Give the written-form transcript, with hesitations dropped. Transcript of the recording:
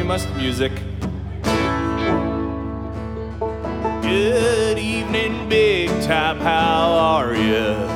must music. Good evening, Big Top, how are you?